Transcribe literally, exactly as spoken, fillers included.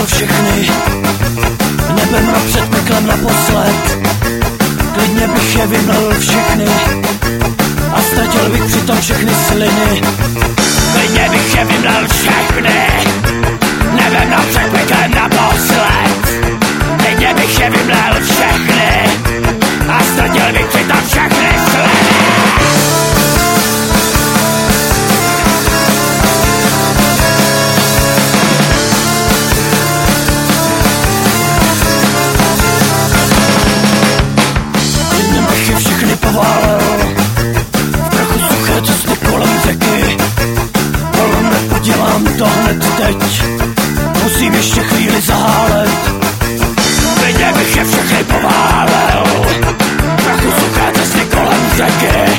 vymlel všechny, nebem na před peklem naposled. Klidně bych je vymlel všechny a ztratil bych přitom všechny sliny. Klidně bych je vymlel všechny, nebem na před peklem naposled. Klidně bych je vymlel všechny a ztratil bych přitom všechny sliny. Všechny poválel v prachu suché cesty kolem řeky. Ale nepodělám to hned teď, musím ještě chvíli zahálet. Klidně bych je všechny poválel v prachu suché cesty kolem řeky.